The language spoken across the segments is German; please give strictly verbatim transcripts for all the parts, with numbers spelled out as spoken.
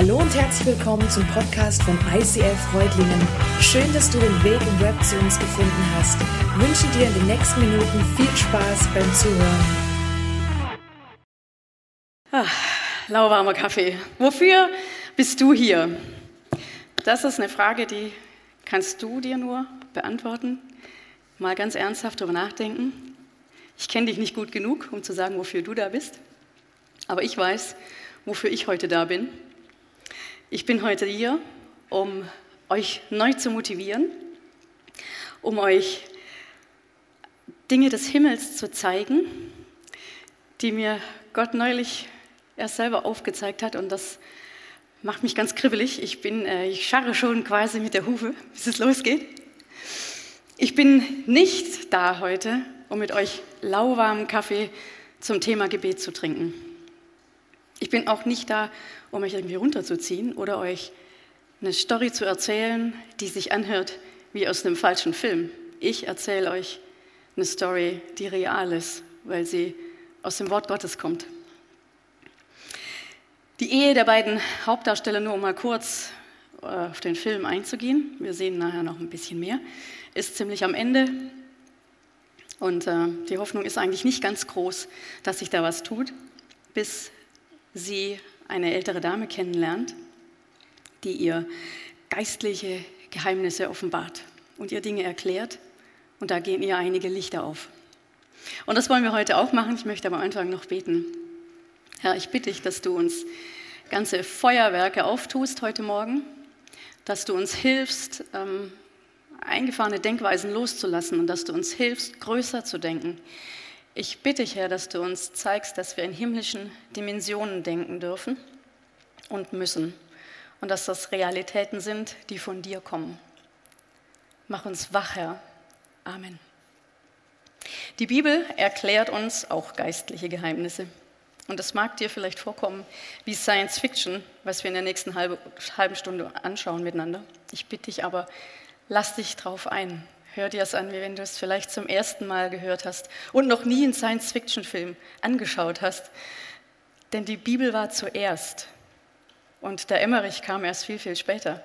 Hallo und herzlich willkommen zum Podcast von I C L Freudlingen. Schön, dass du den Weg im Web zu uns gefunden hast. Ich wünsche dir in den nächsten Minuten viel Spaß beim Zuhören. Ah, lauwarmer Kaffee. Wofür bist du hier? Das ist eine Frage, die kannst du dir nur beantworten. Mal ganz ernsthaft darüber nachdenken. Ich kenne dich nicht gut genug, um zu sagen, wofür du da bist. Aber ich weiß, wofür ich heute da bin. Ich bin heute hier, um euch neu zu motivieren, um euch Dinge des Himmels zu zeigen, die mir Gott neulich erst selber aufgezeigt hat, und das macht mich ganz kribbelig. Ich bin, äh, ich scharre schon quasi mit der Hufe, bis es losgeht. Ich bin nicht da heute, um mit euch lauwarmen Kaffee zum Thema Gebet zu trinken. Ich bin auch nicht da, um euch irgendwie runterzuziehen oder euch eine Story zu erzählen, die sich anhört wie aus einem falschen Film. Ich erzähle euch eine Story, die real ist, weil sie aus dem Wort Gottes kommt. Die Ehe der beiden Hauptdarsteller, nur um mal kurz auf den Film einzugehen, wir sehen nachher noch ein bisschen mehr, ist ziemlich am Ende. Und äh, die Hoffnung ist eigentlich nicht ganz groß, dass sich da was tut, bis sie eine ältere Dame kennenlernt, die ihr geistliche Geheimnisse offenbart und ihr Dinge erklärt. Und da gehen ihr einige Lichter auf. Und das wollen wir heute auch machen. Ich möchte aber am Anfang noch beten. Herr, ich bitte dich, dass du uns ganze Feuerwerke auftust heute Morgen, dass du uns hilfst, ähm, eingefahrene Denkweisen loszulassen und dass du uns hilfst, größer zu denken. Ich bitte dich, Herr, dass du uns zeigst, dass wir in himmlischen Dimensionen denken dürfen und müssen und dass das Realitäten sind, die von dir kommen. Mach uns wach, Herr. Amen. Die Bibel erklärt uns auch geistliche Geheimnisse. Und es mag dir vielleicht vorkommen wie Science Fiction, was wir in der nächsten halbe, halben Stunde anschauen miteinander. Ich bitte dich aber, lass dich drauf ein. Hör dir es an, wie wenn du es vielleicht zum ersten Mal gehört hast und noch nie einen Science-Fiction-Film angeschaut hast. Denn die Bibel war zuerst und der Emmerich kam erst viel, viel später.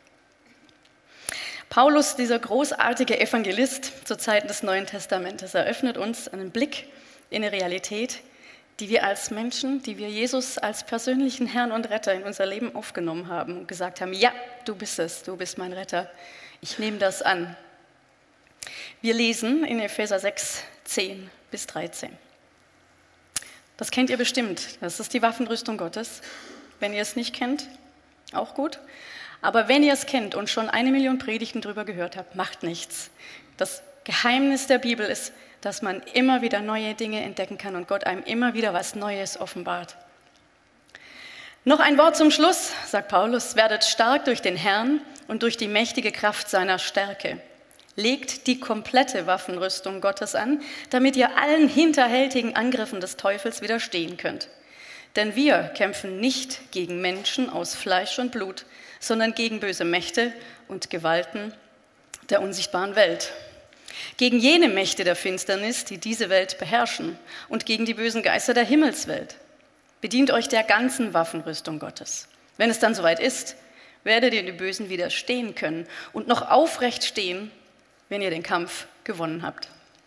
Paulus, dieser großartige Evangelist zur Zeit des Neuen Testamentes, eröffnet uns einen Blick in eine Realität, die wir als Menschen, die wir Jesus als persönlichen Herrn und Retter in unser Leben aufgenommen haben und gesagt haben, ja, du bist es, du bist mein Retter, ich nehme das an. Wir lesen in Epheser sechs, zehn bis dreizehn. Das kennt ihr bestimmt, das ist die Waffenrüstung Gottes. Wenn ihr es nicht kennt, auch gut. Aber wenn ihr es kennt und schon eine Million Predigten darüber gehört habt, macht nichts. Das Geheimnis der Bibel ist, dass man immer wieder neue Dinge entdecken kann und Gott einem immer wieder was Neues offenbart. Noch ein Wort zum Schluss, sagt Paulus, werdet stark durch den Herrn und durch die mächtige Kraft seiner Stärke. Legt die komplette Waffenrüstung Gottes an, damit ihr allen hinterhältigen Angriffen des Teufels widerstehen könnt. Denn wir kämpfen nicht gegen Menschen aus Fleisch und Blut, sondern gegen böse Mächte und Gewalten der unsichtbaren Welt. Gegen jene Mächte der Finsternis, die diese Welt beherrschen, und gegen die bösen Geister der Himmelswelt. Bedient euch der ganzen Waffenrüstung Gottes. Wenn es dann soweit ist, werdet ihr den Bösen widerstehen können und noch aufrecht stehen, wenn ihr den Kampf gewonnen habt.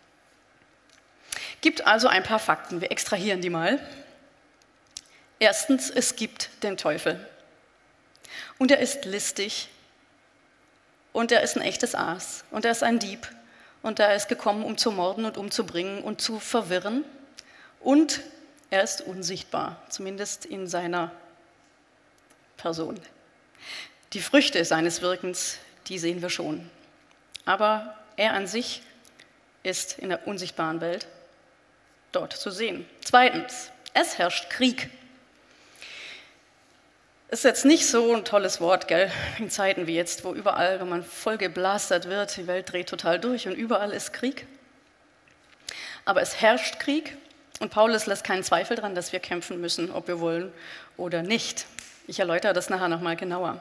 Gibt also ein paar Fakten, wir extrahieren die mal. Erstens, es gibt den Teufel. Und er ist listig und er ist ein echtes Aas und er ist ein Dieb und er ist gekommen, um zu morden und umzubringen und zu verwirren und er ist unsichtbar, zumindest in seiner Person. Die Früchte seines Wirkens, die sehen wir schon. Aber er an sich ist in der unsichtbaren Welt dort zu sehen. Zweitens, es herrscht Krieg. Ist jetzt nicht so ein tolles Wort, gell? In Zeiten wie jetzt, wo überall, wenn man voll geblastert wird, die Welt dreht total durch und überall ist Krieg. Aber es herrscht Krieg und Paulus lässt keinen Zweifel daran, dass wir kämpfen müssen, ob wir wollen oder nicht. Ich erläutere das nachher nochmal genauer.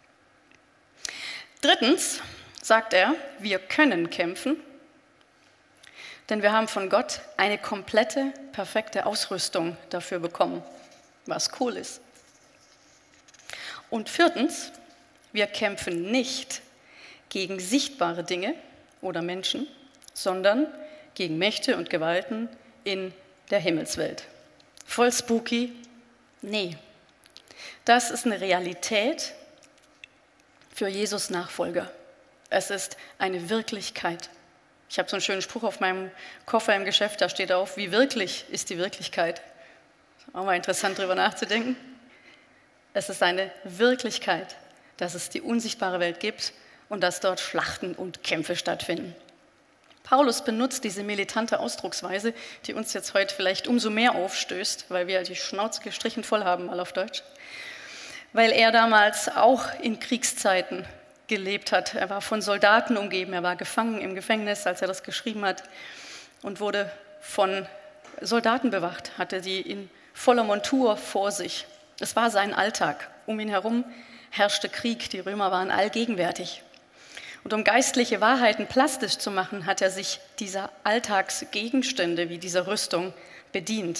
Drittens sagt er, wir können kämpfen, denn wir haben von Gott eine komplette, perfekte Ausrüstung dafür bekommen, was cool ist. Und viertens, wir kämpfen nicht gegen sichtbare Dinge oder Menschen, sondern gegen Mächte und Gewalten in der Himmelswelt. Voll spooky? Nee. Das ist eine Realität für Jesus Nachfolger. Es ist eine Wirklichkeit. Ich habe so einen schönen Spruch auf meinem Koffer im Geschäft, da steht auf, wie wirklich ist die Wirklichkeit. Auch mal interessant, darüber nachzudenken. Es ist eine Wirklichkeit, dass es die unsichtbare Welt gibt und dass dort Schlachten und Kämpfe stattfinden. Paulus benutzt diese militante Ausdrucksweise, die uns jetzt heute vielleicht umso mehr aufstößt, weil wir die Schnauze gestrichen voll haben, mal auf Deutsch. Weil er damals auch in Kriegszeiten gelebt hat. Er war von Soldaten umgeben, er war gefangen im Gefängnis, als er das geschrieben hat und wurde von Soldaten bewacht, hatte sie in voller Montur vor sich. Es war sein Alltag. Um ihn herum herrschte Krieg, die Römer waren allgegenwärtig. Und um geistliche Wahrheiten plastisch zu machen, hat er sich dieser Alltagsgegenstände wie dieser Rüstung bedient.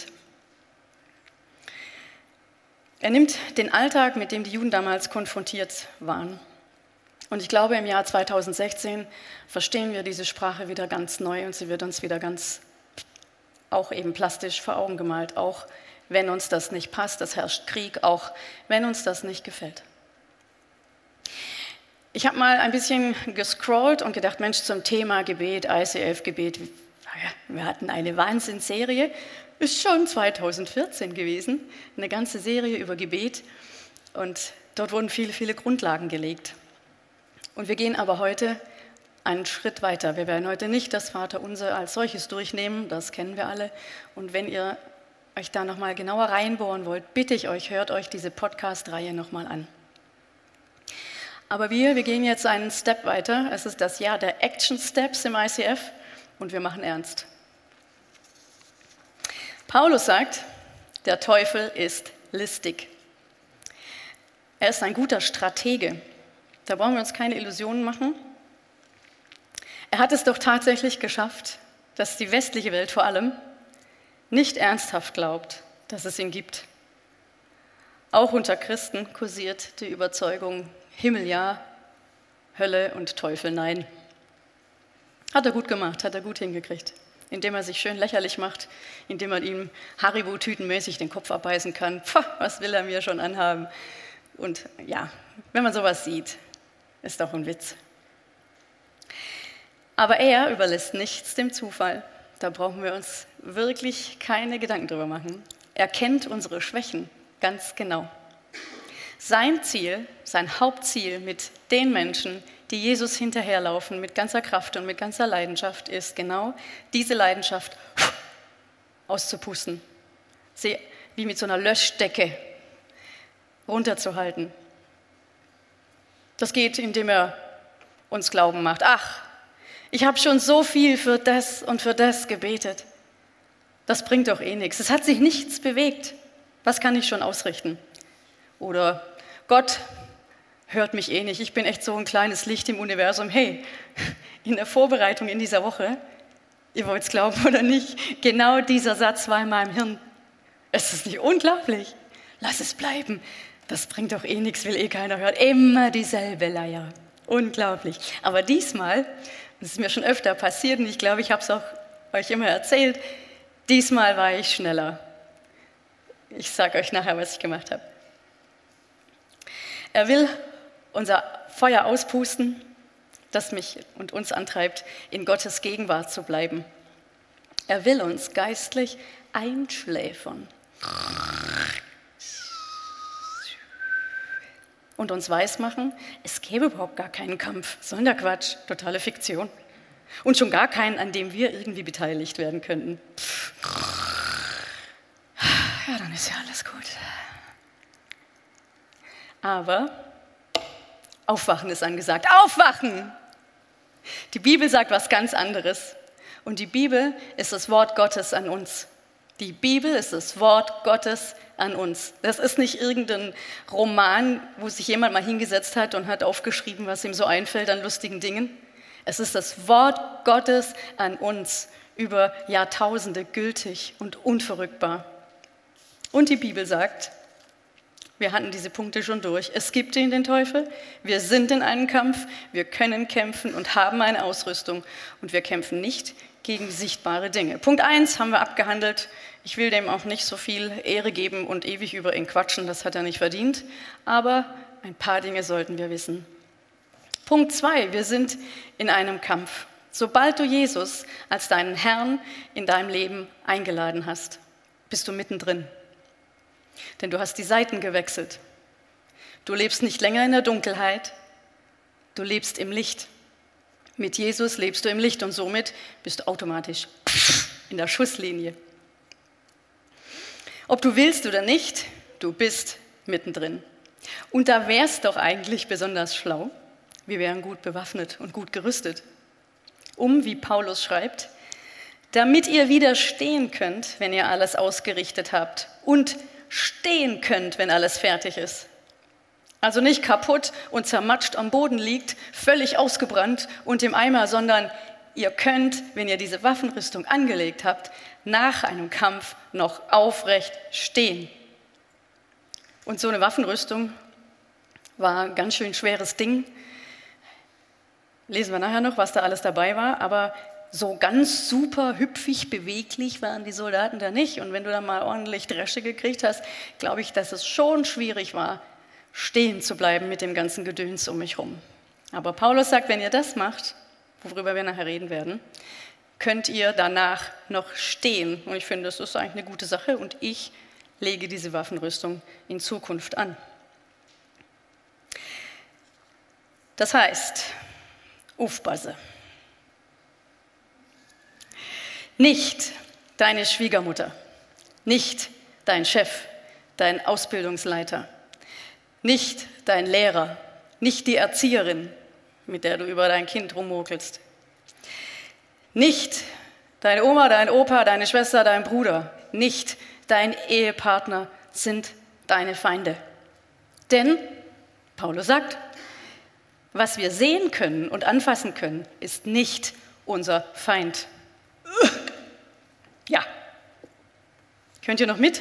Er nimmt den Alltag, mit dem die Juden damals konfrontiert waren. Und ich glaube, im Jahr zweitausendsechzehn verstehen wir diese Sprache wieder ganz neu und sie wird uns wieder ganz auch eben plastisch vor Augen gemalt, auch wenn uns das nicht passt, es herrscht Krieg, auch wenn uns das nicht gefällt. Ich habe mal ein bisschen gescrollt und gedacht, Mensch, zum Thema Gebet, I C F-Gebet, wir hatten eine Wahnsinnsserie, ist schon zweitausendvierzehn gewesen, eine ganze Serie über Gebet und dort wurden viele, viele Grundlagen gelegt. Und wir gehen aber heute einen Schritt weiter. Wir werden heute nicht das Vaterunser als solches durchnehmen, das kennen wir alle. Und wenn ihr euch da nochmal genauer reinbohren wollt, bitte ich euch, hört euch diese Podcast-Reihe nochmal an. Aber wir, wir gehen jetzt einen Step weiter. Es ist das Jahr der Action Steps im I C F und wir machen ernst. Paulus sagt, der Teufel ist listig. Er ist ein guter Stratege. Da brauchen wir uns keine Illusionen machen. Er hat es doch tatsächlich geschafft, dass die westliche Welt vor allem nicht ernsthaft glaubt, dass es ihn gibt. Auch unter Christen kursiert die Überzeugung, Himmel ja, Hölle und Teufel nein. Hat er gut gemacht, hat er gut hingekriegt. Indem er sich schön lächerlich macht, indem man ihm Haribo-tütenmäßig den Kopf abbeißen kann. Pah, was will er mir schon anhaben? Und ja, wenn man sowas sieht, ist doch ein Witz. Aber er überlässt nichts dem Zufall. Da brauchen wir uns wirklich keine Gedanken drüber machen. Er kennt unsere Schwächen ganz genau. Sein Ziel, sein Hauptziel mit den Menschen, die Jesus hinterherlaufen, mit ganzer Kraft und mit ganzer Leidenschaft, ist genau diese Leidenschaft auszupusten. Sie wie mit so einer Löschdecke runterzuhalten. Das geht, indem er uns Glauben macht. Ach, ich habe schon so viel für das und für das gebetet. Das bringt doch eh nichts. Es hat sich nichts bewegt. Was kann ich schon ausrichten? Oder Gott hört mich eh nicht. Ich bin echt so ein kleines Licht im Universum. Hey, in der Vorbereitung in dieser Woche, ihr wollt es glauben oder nicht, genau dieser Satz war in meinem Hirn. Es ist nicht unglaublich. Lass es bleiben. Das bringt doch eh nichts, will eh keiner hören. Immer dieselbe Leier. Unglaublich. Aber diesmal, das ist mir schon öfter passiert und ich glaube, ich habe es auch euch immer erzählt, diesmal war ich schneller. Ich sage euch nachher, was ich gemacht habe. Er will unser Feuer auspusten, das mich und uns antreibt, in Gottes Gegenwart zu bleiben. Er will uns geistlich einschläfern. Und uns weismachen, es gäbe überhaupt gar keinen Kampf. So ein Quatsch, totale Fiktion. Und schon gar keinen, an dem wir irgendwie beteiligt werden könnten. Ja, dann ist ja alles gut. Aber Aufwachen ist angesagt. Aufwachen! Die Bibel sagt was ganz anderes. Und die Bibel ist das Wort Gottes an uns. Die Bibel ist das Wort Gottes an uns. Das ist nicht irgendein Roman, wo sich jemand mal hingesetzt hat und hat aufgeschrieben, was ihm so einfällt an lustigen Dingen. Es ist das Wort Gottes an uns, über Jahrtausende gültig und unverrückbar. Und die Bibel sagt, Wir hatten diese Punkte schon durch. Es gibt ihn, den Teufel. Wir sind in einem Kampf. Wir können kämpfen und haben eine Ausrüstung. Und wir kämpfen nicht gegen sichtbare Dinge. Punkt eins haben wir abgehandelt. Ich will dem auch nicht so viel Ehre geben und ewig über ihn quatschen. Das hat er nicht verdient. Aber ein paar Dinge sollten wir wissen. Punkt zwei. Wir sind in einem Kampf. Sobald du Jesus als deinen Herrn in deinem Leben eingeladen hast, bist du mittendrin. Denn du hast die Seiten gewechselt. Du lebst nicht länger in der Dunkelheit, du lebst im Licht. Mit Jesus lebst du im Licht und somit bist du automatisch in der Schusslinie. Ob du willst oder nicht, du bist mittendrin. Und da wäre es doch eigentlich besonders schlau, wir wären gut bewaffnet und gut gerüstet, um, wie Paulus schreibt, damit ihr widerstehen könnt, wenn ihr alles ausgerichtet habt und stehen könnt, wenn alles fertig ist. Also nicht kaputt und zermatscht am Boden liegt, völlig ausgebrannt und im Eimer, sondern ihr könnt, wenn ihr diese Waffenrüstung angelegt habt, nach einem Kampf noch aufrecht stehen. Und so eine Waffenrüstung war ein ganz schön schweres Ding. Lesen wir nachher noch, was da alles dabei war, aber so ganz super hüpfig, beweglich waren die Soldaten da nicht. Und wenn du dann mal ordentlich Dresche gekriegt hast, glaube ich, dass es schon schwierig war, stehen zu bleiben mit dem ganzen Gedöns um mich rum. Aber Paulus sagt, wenn ihr das macht, worüber wir nachher reden werden, könnt ihr danach noch stehen. Und ich finde, das ist eigentlich eine gute Sache und ich lege diese Waffenrüstung in Zukunft an. Das heißt, aufpassen. Nicht deine Schwiegermutter, nicht dein Chef, dein Ausbildungsleiter, nicht dein Lehrer, nicht die Erzieherin, mit der du über dein Kind rummurkelst, nicht deine Oma, dein Opa, deine Schwester, dein Bruder, nicht dein Ehepartner sind deine Feinde. Denn, Paulus sagt, was wir sehen können und anfassen können, ist nicht unser Feind. Ja. Könnt ihr noch mit?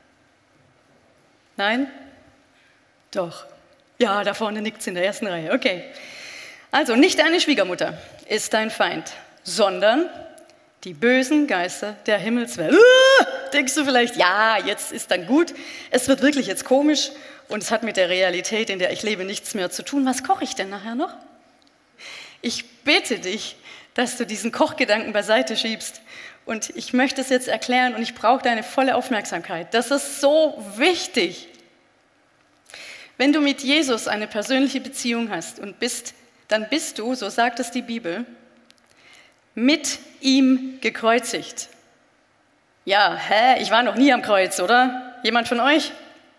Nein? Doch. Ja, da vorne nickt's in der ersten Reihe. Okay. Also, nicht deine Schwiegermutter ist dein Feind, sondern die bösen Geister der Himmelswelt. Uh, denkst du vielleicht, ja, jetzt ist dann gut. Es wird wirklich jetzt komisch und es hat mit der Realität, in der ich lebe, nichts mehr zu tun. Was koche ich denn nachher noch? Ich bitte dich, dass du diesen Kochgedanken beiseite schiebst. Und ich möchte es jetzt erklären und ich brauche deine volle Aufmerksamkeit. Das ist so wichtig. Wenn du mit Jesus eine persönliche Beziehung hast und bist, dann bist du, so sagt es die Bibel, mit ihm gekreuzigt. Ja, hä? Ich war noch nie am Kreuz, oder? Jemand von euch?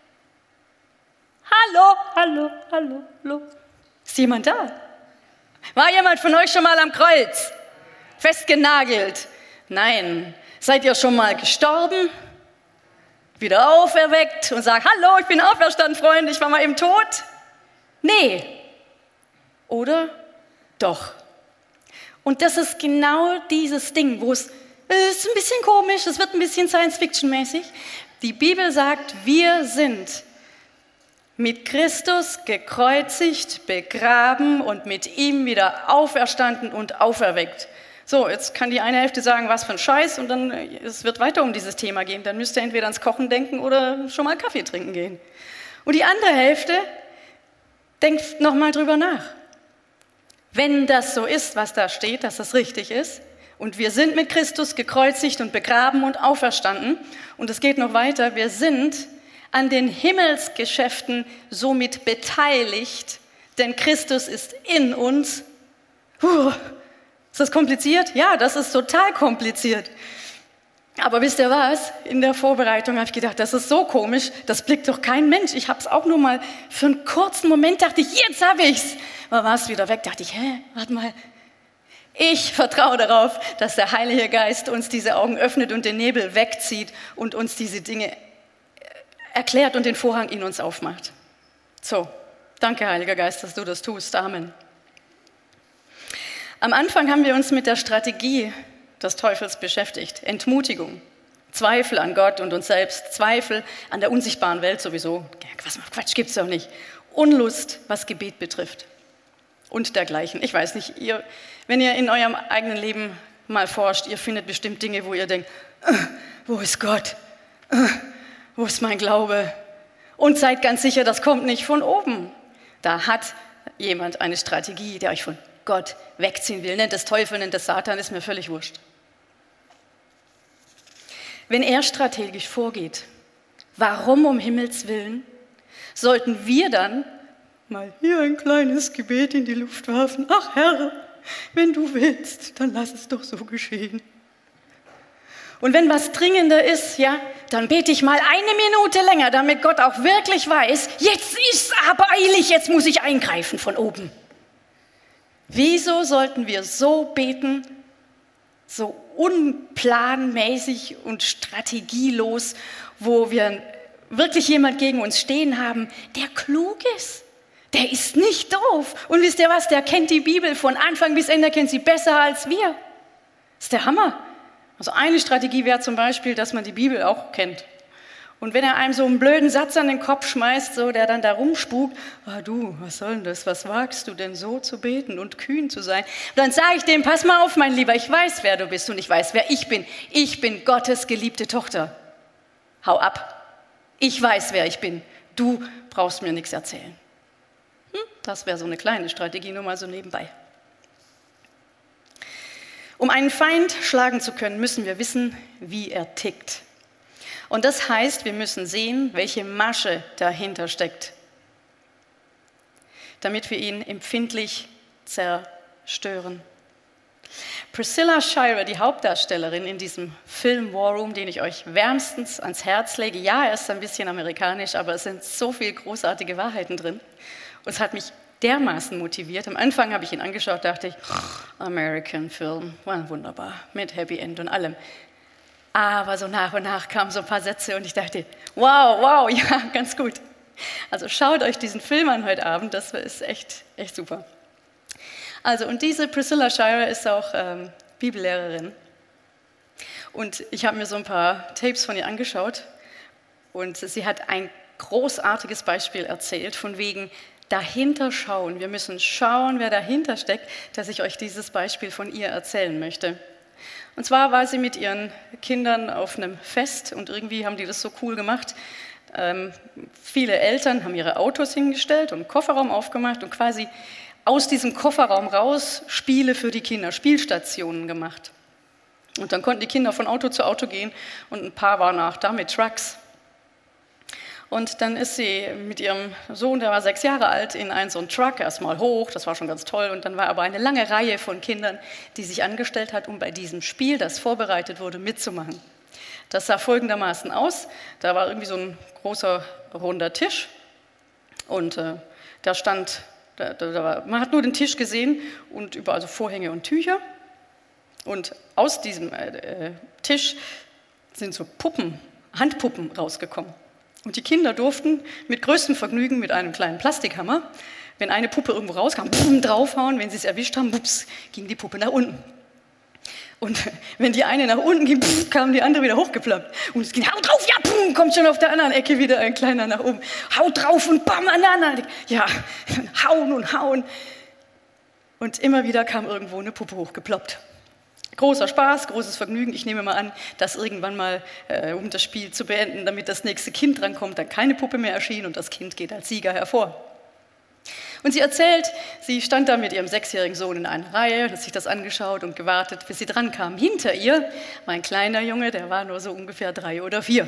Hallo, hallo, hallo, hallo. Ist jemand da? War jemand von euch schon mal am Kreuz? Festgenagelt? Nein. Seid ihr schon mal gestorben? Wieder auferweckt und sagt, hallo, ich bin auferstanden, Freunde, ich war mal eben tot? Nee. Oder? Doch. Und das ist genau dieses Ding, wo es ist ein bisschen komisch, es wird ein bisschen Science-Fiction-mäßig. Die Bibel sagt, wir sind mit Christus gekreuzigt, begraben und mit ihm wieder auferstanden und auferweckt. So, jetzt kann die eine Hälfte sagen, was für ein Scheiß, und dann es wird weiter um dieses Thema gehen. Dann müsst ihr entweder ans Kochen denken oder schon mal Kaffee trinken gehen. Und die andere Hälfte denkt nochmal drüber nach. Wenn das so ist, was da steht, dass das richtig ist, und wir sind mit Christus gekreuzigt und begraben und auferstanden, und es geht noch weiter, wir sind an den Himmelsgeschäften somit beteiligt, denn Christus ist in uns. Puh, ist das kompliziert? Ja, das ist total kompliziert. Aber wisst ihr was? In der Vorbereitung habe ich gedacht, das ist so komisch, das blickt doch kein Mensch. Ich habe es auch nur mal für einen kurzen Moment, dachte ich, jetzt habe ich's. Aber war es wieder weg, dachte ich, hä, warte mal. Ich vertraue darauf, dass der Heilige Geist uns diese Augen öffnet und den Nebel wegzieht und uns diese Dinge erklärt und den Vorhang in uns aufmacht. So, danke, Heiliger Geist, dass du das tust. Amen. Am Anfang haben wir uns mit der Strategie des Teufels beschäftigt. Entmutigung. Zweifel an Gott und uns selbst, Zweifel an der unsichtbaren Welt sowieso. Was Quatsch gibt's doch nicht. Unlust, was Gebet betrifft und dergleichen. Ich weiß nicht, ihr, wenn ihr in eurem eigenen Leben mal forscht, ihr findet bestimmt Dinge, wo ihr denkt, äh, wo ist Gott? Äh, wo ist mein Glaube? Und seid ganz sicher, das kommt nicht von oben. Da hat jemand eine Strategie, der euch von Gott wegziehen will. Nennt es Teufel, nennt es Satan, ist mir völlig wurscht. Wenn er strategisch vorgeht, warum um Himmels Willen sollten wir dann mal hier ein kleines Gebet in die Luft werfen? Ach Herr, wenn du willst, dann lass es doch so geschehen. Und wenn was dringender ist, ja, dann bete ich mal eine Minute länger, damit Gott auch wirklich weiß, jetzt ist aber eilig, jetzt muss ich eingreifen von oben. Wieso sollten wir so beten, so unplanmäßig und strategielos, wo wir wirklich jemand gegen uns stehen haben, der klug ist? Der ist nicht doof. Und wisst ihr was, der kennt die Bibel von Anfang bis Ende, kennt sie besser als wir. Das ist der Hammer. Also eine Strategie wäre zum Beispiel, dass man die Bibel auch kennt. Und wenn er einem so einen blöden Satz an den Kopf schmeißt, so, der dann da rumspukt, ah du, was soll denn das, was wagst du denn so zu beten und kühn zu sein? Und dann sage ich dem, pass mal auf, mein Lieber, ich weiß, wer du bist und ich weiß, wer ich bin. Ich bin Gottes geliebte Tochter. Hau ab. Ich weiß, wer ich bin. Du brauchst mir nichts erzählen. Hm, das wäre so eine kleine Strategie, nur mal so nebenbei. Um einen Feind schlagen zu können, müssen wir wissen, wie er tickt. Und das heißt, wir müssen sehen, welche Masche dahinter steckt, damit wir ihn empfindlich zerstören. Priscilla Shirer, die Hauptdarstellerin in diesem Film War Room, den ich euch wärmstens ans Herz lege, ja, er ist ein bisschen amerikanisch, aber es sind so viele großartige Wahrheiten drin. Und es hat mich dermaßen motiviert. Am Anfang habe ich ihn angeschaut, dachte ich, American Film, war wunderbar, mit Happy End und allem. Aber so nach und nach kamen so ein paar Sätze und ich dachte, wow, wow, ja, ganz gut. Also schaut euch diesen Film an heute Abend, das ist echt, echt super. Also und diese Priscilla Shirer ist auch ähm, Bibellehrerin. Und ich habe mir so ein paar Tapes von ihr angeschaut und sie hat ein großartiges Beispiel erzählt, von wegen dahinter schauen. Wir müssen schauen, wer dahinter steckt, dass ich euch dieses Beispiel von ihr erzählen möchte. Und zwar war sie mit ihren Kindern auf einem Fest und irgendwie haben die das so cool gemacht. Ähm, viele Eltern haben ihre Autos hingestellt und einen Kofferraum aufgemacht und quasi aus diesem Kofferraum raus Spiele für die Kinder, Spielstationen gemacht. Und dann konnten die Kinder von Auto zu Auto gehen und ein paar waren auch da mit Trucks. Und dann ist sie mit ihrem Sohn, der war sechs Jahre alt, in einen so einen Truck erstmal hoch, das war schon ganz toll. Und dann war aber eine lange Reihe von Kindern, die sich angestellt hat, um bei diesem Spiel, das vorbereitet wurde, mitzumachen. Das sah folgendermaßen aus, da war irgendwie so ein großer, runder Tisch und äh, da stand, da, da war, man hat nur den Tisch gesehen und überall so Vorhänge und Tücher. Und aus diesem äh, Tisch sind so Puppen, Handpuppen rausgekommen. Und die Kinder durften mit größtem Vergnügen mit einem kleinen Plastikhammer, wenn eine Puppe irgendwo rauskam, pum, draufhauen, wenn sie es erwischt haben, bups, ging die Puppe nach unten. Und wenn die eine nach unten ging, pff, kam die andere wieder hochgeploppt. Und es ging, hau drauf, ja, pum, kommt schon auf der anderen Ecke wieder ein kleiner nach oben. Hau drauf und bam, an der anderen. Ja, hauen und hauen. Und immer wieder kam irgendwo eine Puppe hochgeploppt. Großer Spaß, großes Vergnügen. Ich nehme mal an, dass irgendwann mal, äh, um das Spiel zu beenden, damit das nächste Kind drankommt, dann keine Puppe mehr erschien und das Kind geht als Sieger hervor. Und sie erzählt, sie stand da mit ihrem sechsjährigen Sohn in einer Reihe, hat sich das angeschaut und gewartet, bis sie dran kam. Hinter ihr war ein kleiner Junge, der war nur so ungefähr drei oder vier.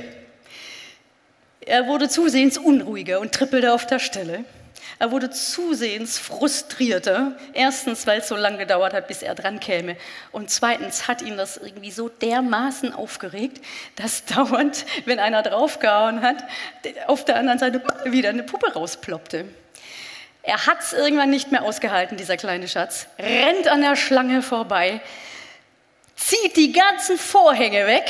Er wurde zusehends unruhiger und trippelte auf der Stelle. Er wurde zusehends frustrierter. Erstens, weil es so lange gedauert hat, bis er dran käme. Und zweitens hat ihn das irgendwie so dermaßen aufgeregt, dass dauernd, wenn einer draufgehauen hat, auf der anderen Seite wieder eine Puppe rausploppte. Er hat es irgendwann nicht mehr ausgehalten, dieser kleine Schatz, rennt an der Schlange vorbei, zieht die ganzen Vorhänge weg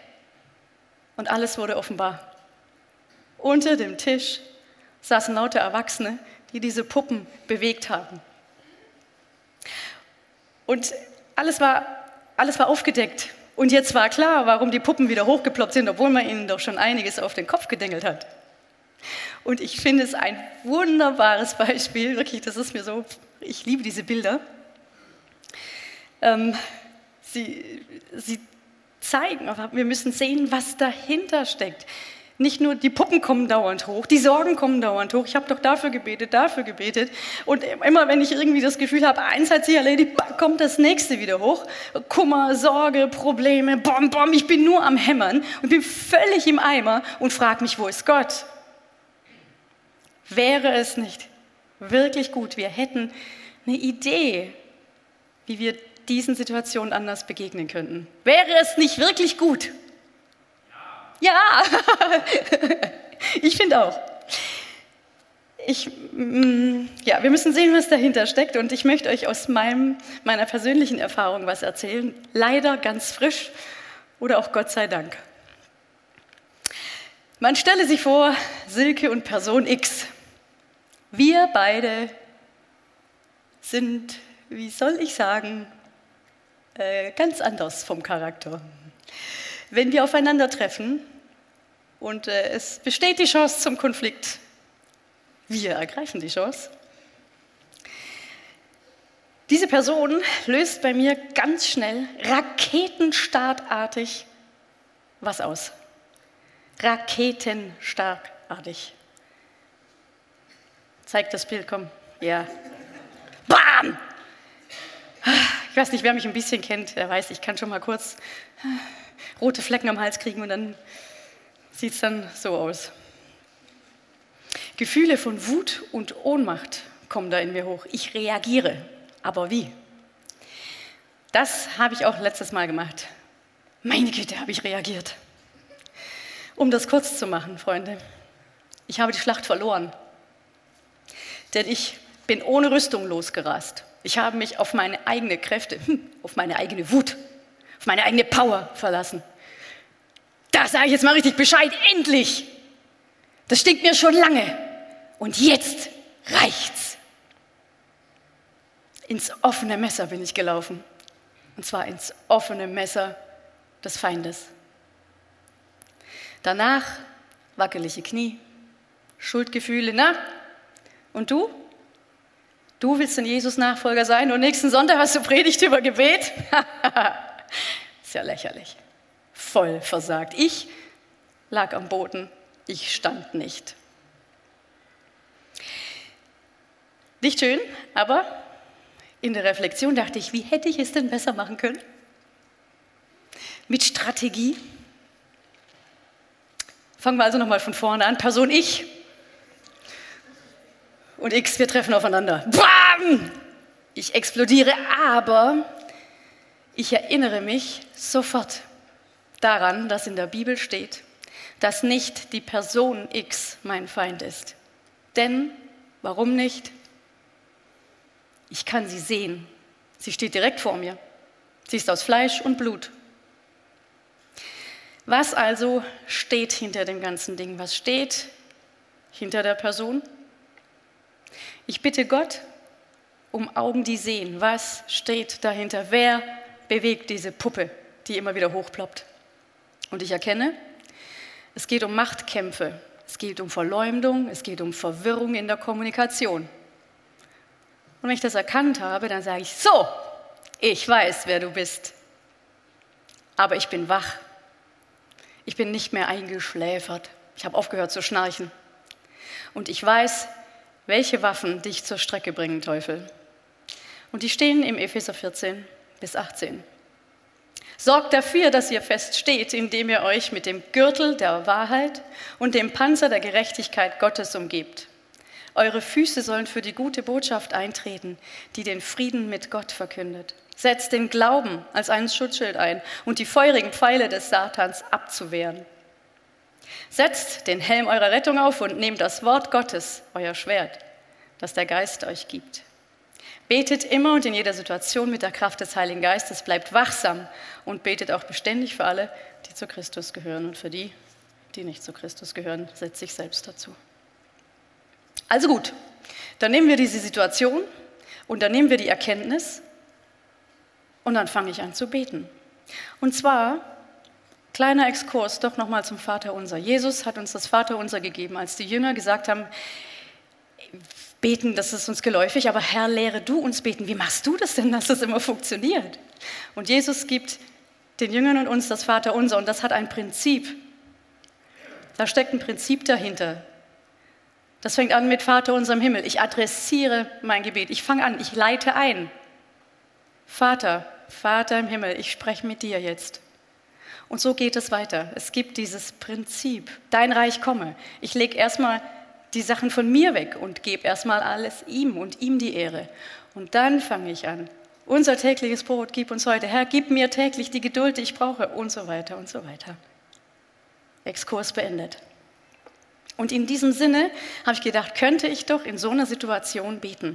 und alles wurde offenbar. Unter dem Tisch saßen lauter Erwachsene, die diese Puppen bewegt haben. Und alles war, alles war aufgedeckt. Und jetzt war klar, warum die Puppen wieder hochgeploppt sind, obwohl man ihnen doch schon einiges auf den Kopf gedengelt hat. Und ich finde es ein wunderbares Beispiel, wirklich, das ist mir so, ich liebe diese Bilder. Ähm, sie, sie zeigen, aber wir müssen sehen, was dahinter steckt. Nicht nur die Puppen kommen dauernd hoch, die Sorgen kommen dauernd hoch. Ich habe doch dafür gebetet, dafür gebetet. Und immer wenn ich irgendwie das Gefühl habe, eins hat sich erledigt, kommt das nächste wieder hoch. Kummer, Sorge, Probleme, bom, bom, ich bin nur am Hämmern und bin völlig im Eimer und frage mich, wo ist Gott? Wäre es nicht wirklich gut, wir hätten eine Idee, wie wir diesen Situationen anders begegnen könnten? Wäre es nicht wirklich gut? Ja, ich finde auch. Ich, ja, wir müssen sehen, was dahinter steckt, und ich möchte euch aus meinem, meiner persönlichen Erfahrung was erzählen. Leider ganz frisch oder auch Gott sei Dank. Man stelle sich vor, Silke und Person X. Wir beide sind, wie soll ich sagen, äh, ganz anders vom Charakter. Wenn wir aufeinandertreffen und äh, es besteht die Chance zum Konflikt, wir ergreifen die Chance. Diese Person löst bei mir ganz schnell, raketenstartartig was aus. Raketenstartartig. Zeig das Bild, komm. Ja. Bam! Ich weiß nicht, wer mich ein bisschen kennt, der weiß, ich kann schon mal kurz rote Flecken am Hals kriegen und dann sieht es dann so aus. Gefühle von Wut und Ohnmacht kommen da in mir hoch. Ich reagiere, aber wie? Das habe ich auch letztes Mal gemacht. Meine Güte, habe ich reagiert. Um das kurz zu machen, Freunde, ich habe die Schlacht verloren. Denn ich bin ohne Rüstung losgerast. Ich habe mich auf meine eigenen Kräfte, auf meine eigene Wut, auf meine eigene Power verlassen. Da sage ich jetzt mal richtig Bescheid, endlich! Das stinkt mir schon lange. Und jetzt reicht's. Ins offene Messer bin ich gelaufen. Und zwar ins offene Messer des Feindes. Danach wackelige Knie, Schuldgefühle. Na, und du? Du willst ein Jesus-Nachfolger sein und nächsten Sonntag hast du Predigt über Gebet? Ist ja lächerlich. Voll versagt. Ich lag am Boden, ich stand nicht. Nicht schön, aber in der Reflexion dachte ich, wie hätte ich es denn besser machen können? Mit Strategie. Fangen wir also nochmal von vorne an. Person Ich und X, wir treffen aufeinander. Bam! Ich explodiere, aber ich erinnere mich sofort daran, dass in der Bibel steht, dass nicht die Person X mein Feind ist. Denn, warum nicht? Ich kann sie sehen. Sie steht direkt vor mir. Sie ist aus Fleisch und Blut. Was also steht hinter dem ganzen Ding? Was steht hinter der Person? Ich bitte Gott um Augen, die sehen. Was steht dahinter? Wer bewegt diese Puppe, die immer wieder hochploppt? Und ich erkenne, es geht um Machtkämpfe, es geht um Verleumdung, es geht um Verwirrung in der Kommunikation. Und wenn ich das erkannt habe, dann sage ich, so, ich weiß, wer du bist. Aber ich bin wach. Ich bin nicht mehr eingeschläfert. Ich habe aufgehört zu schnarchen. Und ich weiß, welche Waffen dich zur Strecke bringen, Teufel. Und die stehen im Epheser vierzehn bis achtzehn. Sorgt dafür, dass ihr fest steht, indem ihr euch mit dem Gürtel der Wahrheit und dem Panzer der Gerechtigkeit Gottes umgebt. Eure Füße sollen für die gute Botschaft eintreten, die den Frieden mit Gott verkündet. Setzt den Glauben als einen Schutzschild ein und die feurigen Pfeile des Satans abzuwehren. Setzt den Helm eurer Rettung auf und nehmt das Wort Gottes, euer Schwert, das der Geist euch gibt. Betet immer und in jeder Situation mit der Kraft des Heiligen Geistes, bleibt wachsam und betet auch beständig für alle, die zu Christus gehören. Und für die, die nicht zu Christus gehören, setzt sich selbst dazu. Also gut, dann nehmen wir diese Situation und dann nehmen wir die Erkenntnis und dann fange ich an zu beten. Und zwar, kleiner Exkurs, doch nochmal zum Vaterunser. Jesus hat uns das Vaterunser gegeben, als die Jünger gesagt haben, beten, das ist uns geläufig, aber Herr, lehre du uns beten. Wie machst du das denn, dass das immer funktioniert? Und Jesus gibt den Jüngern und uns das Vaterunser und das hat ein Prinzip. Da steckt ein Prinzip dahinter. Das fängt an mit Vater unser im Himmel. Ich adressiere mein Gebet. Ich fange an, ich leite ein. Vater, Vater im Himmel, ich spreche mit dir jetzt. Und so geht es weiter. Es gibt dieses Prinzip. Dein Reich komme. Ich lege erstmal die Sachen von mir weg und gebe erstmal alles ihm und ihm die Ehre. Und dann fange ich an. Unser tägliches Brot gib uns heute. Herr, gib mir täglich die Geduld, die ich brauche und so weiter und so weiter. Exkurs beendet. Und in diesem Sinne habe ich gedacht, könnte ich doch in so einer Situation beten.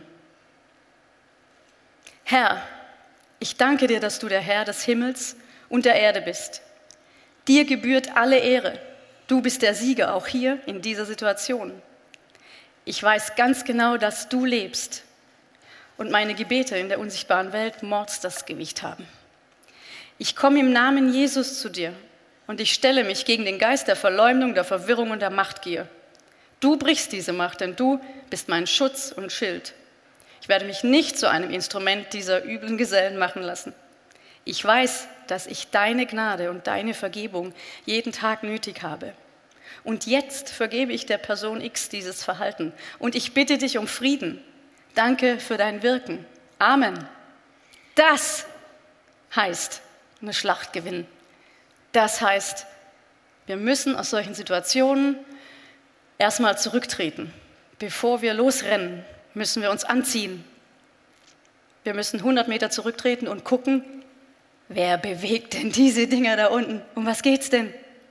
Herr, ich danke dir, dass du der Herr des Himmels und der Erde bist. Dir gebührt alle Ehre. Du bist der Sieger, auch hier in dieser Situation. Ich weiß ganz genau, dass du lebst und meine Gebete in der unsichtbaren Welt mords das Gewicht haben. Ich komme im Namen Jesus zu dir und ich stelle mich gegen den Geist der Verleumdung, der Verwirrung und der Machtgier. Du brichst diese Macht, denn du bist mein Schutz und Schild. Ich werde mich nicht zu einem Instrument dieser üblen Gesellen machen lassen. Ich weiß, dass ich deine Gnade und deine Vergebung jeden Tag nötig habe. Und jetzt vergebe ich der Person X dieses Verhalten. Und ich bitte dich um Frieden. Danke für dein Wirken. Amen. Das heißt eine Schlacht gewinnen. Das heißt, wir müssen aus solchen Situationen erstmal zurücktreten. Bevor wir losrennen, müssen wir uns anziehen. Wir müssen hundert Meter zurücktreten und gucken, wer bewegt denn diese Dinger da unten? Um was geht's denn?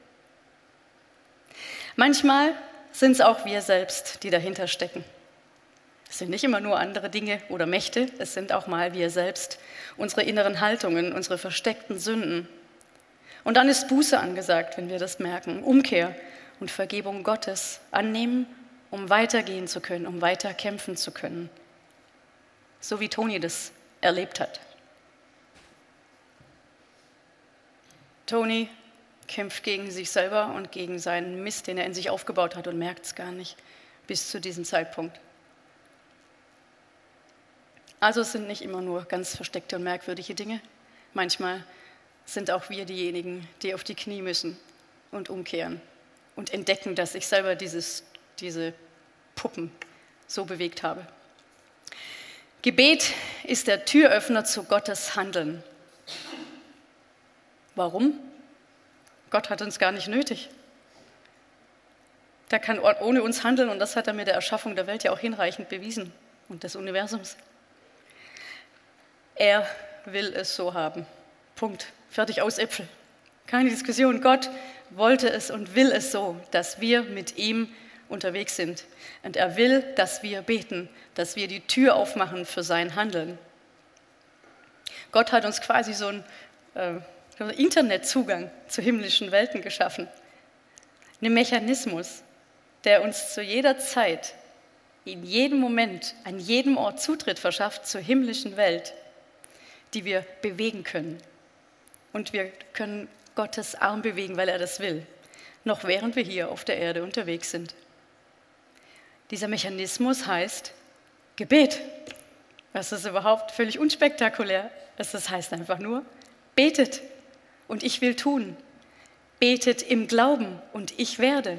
Manchmal sind es auch wir selbst, die dahinter stecken. Es sind nicht immer nur andere Dinge oder Mächte, es sind auch mal wir selbst, unsere inneren Haltungen, unsere versteckten Sünden. Und dann ist Buße angesagt, wenn wir das merken, Umkehr und Vergebung Gottes annehmen, um weitergehen zu können, um weiter kämpfen zu können. So wie Toni das erlebt hat. Toni kämpft gegen sich selber und gegen seinen Mist, den er in sich aufgebaut hat und merkt es gar nicht bis zu diesem Zeitpunkt. Also es sind nicht immer nur ganz versteckte und merkwürdige Dinge. Manchmal sind auch wir diejenigen, die auf die Knie müssen und umkehren und entdecken, dass ich selber dieses, diese Puppen so bewegt habe. Gebet ist der Türöffner zu Gottes Handeln. Warum? Gott hat uns gar nicht nötig. Der kann ohne uns handeln und das hat er mit der Erschaffung der Welt ja auch hinreichend bewiesen und des Universums. Er will es so haben. Punkt. Fertig aus Äpfel. Keine Diskussion. Gott wollte es und will es so, dass wir mit ihm unterwegs sind. Und er will, dass wir beten, dass wir die Tür aufmachen für sein Handeln. Gott hat uns quasi so einen äh, Internetzugang zu himmlischen Welten geschaffen. Einen Mechanismus, der uns zu jeder Zeit, in jedem Moment, an jedem Ort Zutritt verschafft zur himmlischen Welt, die wir bewegen können. Und wir können Gottes Arm bewegen, weil er das will, noch während wir hier auf der Erde unterwegs sind. Dieser Mechanismus heißt Gebet. Das ist überhaupt völlig unspektakulär. Das heißt einfach nur, betet und ich will tun. Betet im Glauben und ich werde.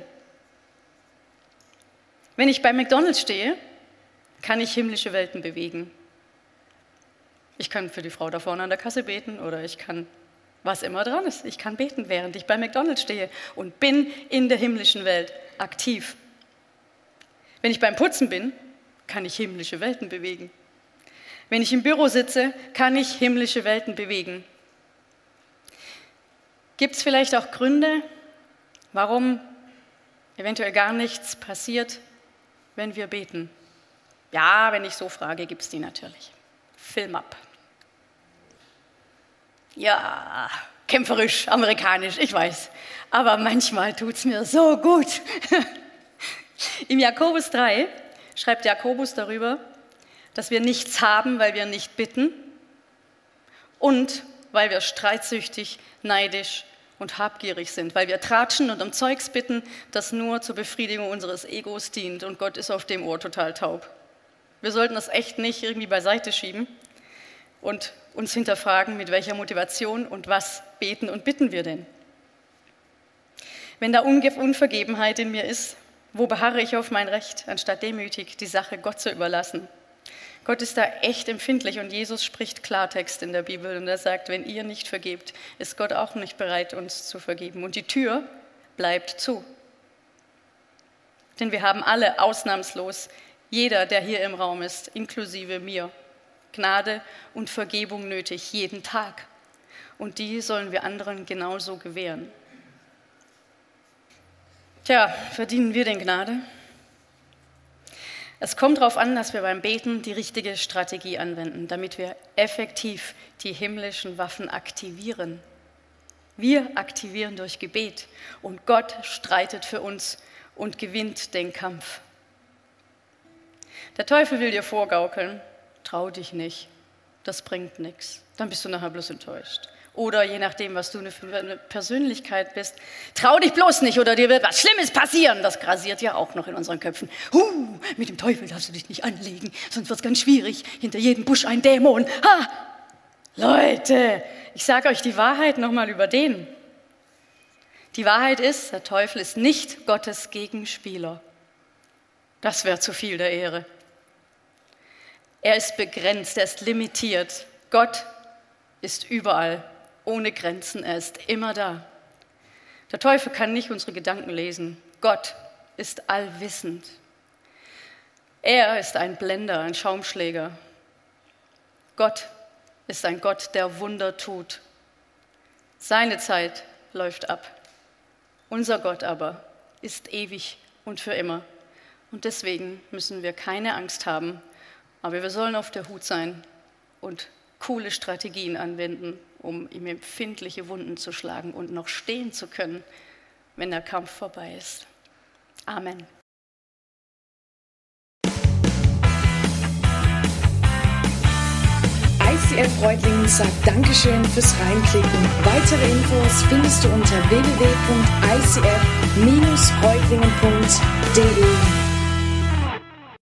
Wenn ich bei McDonald's stehe, kann ich himmlische Welten bewegen. Ich kann für die Frau da vorne an der Kasse beten oder ich kann, was immer dran ist, ich kann beten, während ich bei McDonald's stehe und bin in der himmlischen Welt aktiv. Wenn ich beim Putzen bin, kann ich himmlische Welten bewegen. Wenn ich im Büro sitze, kann ich himmlische Welten bewegen. Gibt es vielleicht auch Gründe, warum eventuell gar nichts passiert, wenn wir beten? Ja, wenn ich so frage, gibt es die natürlich. Film ab. Ja, kämpferisch, amerikanisch, ich weiß. Aber manchmal tut es mir so gut. Im Jakobus drei schreibt Jakobus darüber, dass wir nichts haben, weil wir nicht bitten und weil wir streitsüchtig, neidisch und habgierig sind, weil wir tratschen und um Zeugs bitten, das nur zur Befriedigung unseres Egos dient und Gott ist auf dem Ohr total taub. Wir sollten das echt nicht irgendwie beiseite schieben und uns hinterfragen, mit welcher Motivation und was beten und bitten wir denn? Wenn da Unvergebenheit in mir ist, wo beharre ich auf mein Recht, anstatt demütig die Sache Gott zu überlassen? Gott ist da echt empfindlich und Jesus spricht Klartext in der Bibel und er sagt, wenn ihr nicht vergebt, ist Gott auch nicht bereit, uns zu vergeben. Und die Tür bleibt zu. Denn wir haben alle ausnahmslos, jeder, der hier im Raum ist, inklusive mir, Gnade und Vergebung nötig, jeden Tag. Und die sollen wir anderen genauso gewähren. Tja, verdienen wir denn Gnade? Es kommt darauf an, dass wir beim Beten die richtige Strategie anwenden, damit wir effektiv die himmlischen Waffen aktivieren. Wir aktivieren durch Gebet und Gott streitet für uns und gewinnt den Kampf. Der Teufel will dir vorgaukeln, trau dich nicht, das bringt nichts, dann bist du nachher bloß enttäuscht. Oder je nachdem, was du für eine Persönlichkeit bist, trau dich bloß nicht oder dir wird was Schlimmes passieren. Das grasiert ja auch noch in unseren Köpfen. Huh, mit dem Teufel darfst du dich nicht anlegen, sonst wird es ganz schwierig. Hinter jedem Busch ein Dämon. Ha! Leute, ich sage euch die Wahrheit nochmal über den. Die Wahrheit ist, der Teufel ist nicht Gottes Gegenspieler. Das wäre zu viel der Ehre. Er ist begrenzt, er ist limitiert. Gott ist überall. Ohne Grenzen, er ist immer da. Der Teufel kann nicht unsere Gedanken lesen. Gott ist allwissend. Er ist ein Blender, ein Schaumschläger. Gott ist ein Gott, der Wunder tut. Seine Zeit läuft ab. Unser Gott aber ist ewig und für immer. Und deswegen müssen wir keine Angst haben, aber wir sollen auf der Hut sein und coole Strategien anwenden, um ihm empfindliche Wunden zu schlagen und noch stehen zu können, wenn der Kampf vorbei ist. Amen. I C F Reutlingen sagt Dankeschön fürs Reinklicken. Weitere Infos findest du unter w w w punkt i c f Bindestrich reutlingen punkt d e.